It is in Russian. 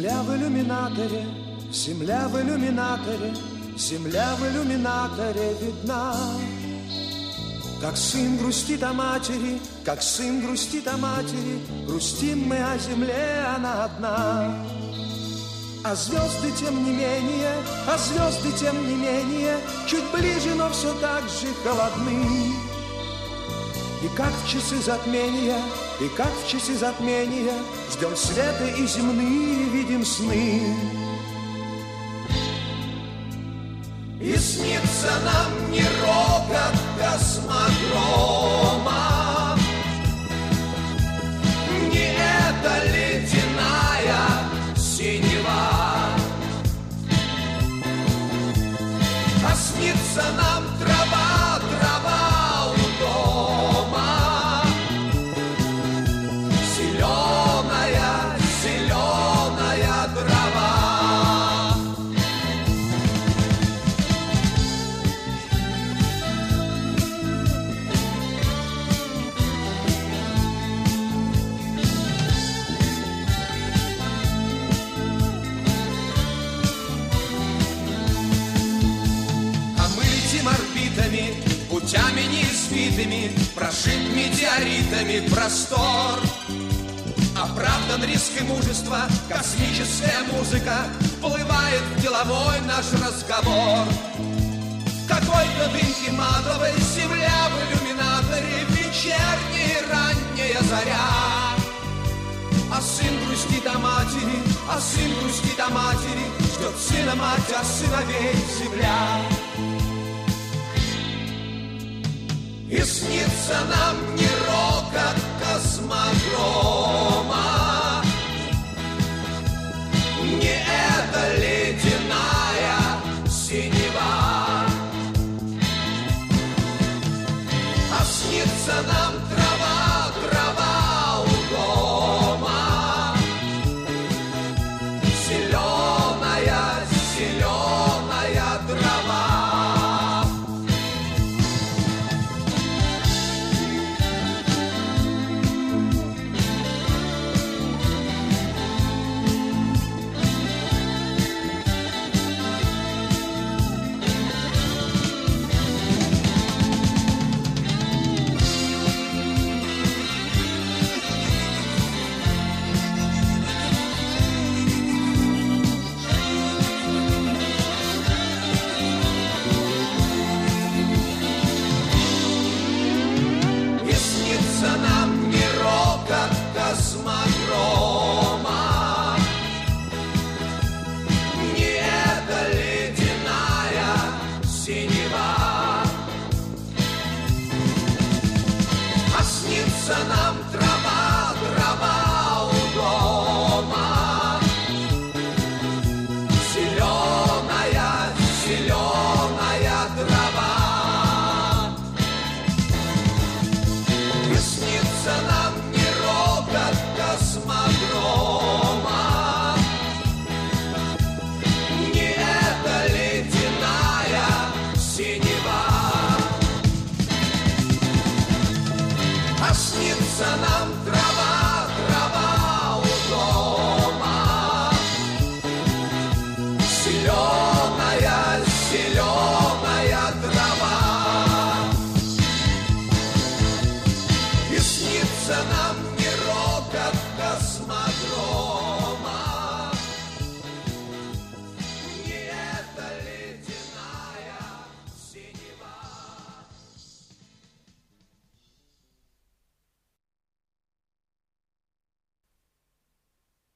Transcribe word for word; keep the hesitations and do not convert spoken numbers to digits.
Земля в иллюминаторе, земля в иллюминаторе, земля в иллюминаторе видна. Как сын грустит о матери, как сын грустит о матери, грустим мы о земле, она одна. А звезды тем не менее, а звезды тем не менее, чуть ближе, но все так же холодны. И как в часы затмения, и как в часы затмения, ждем света и земные видим сны. И снится нам не рокот космодрома, не эта ледяная синева, а снится нам трава, трава у дома, зеленая, зеленая трава. Путями неизвитыми, прошит метеоритами простор. Оправдан риск и мужество, космическая музыка вплывает в деловой наш разговор. Какой-то дымки матовой, земля в иллюминаторе, вечерняя ранняя заря. А сын грустит о матери, а сын грустит о матери, ждет сына мать, а сыновей земля. И снится нам не рокот космодрома, не эта ледяная синева, а снится нам трава, трава у дома, зеленая, зеленая трава. Космодрома, не эта ледяная синева, а снится нам трава, трава у дома, зеленая, зеленая трава. И снится нам